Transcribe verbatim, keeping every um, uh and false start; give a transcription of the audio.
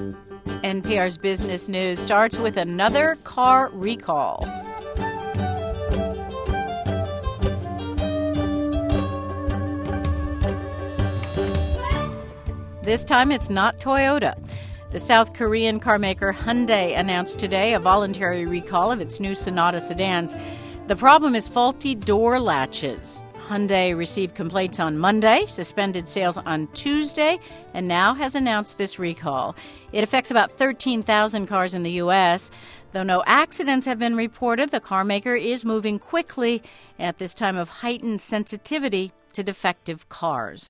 N P R's Business News starts with another car recall. This time it's not Toyota. The South Korean carmaker Hyundai announced today a voluntary recall of its new Sonata sedans. The problem is faulty door latches. Hyundai received complaints on Monday, suspended sales on Tuesday, and now has announced this recall. It affects about thirteen thousand cars in the U S. Though no accidents have been reported, the carmaker is moving quickly at this time of heightened sensitivity to defective cars.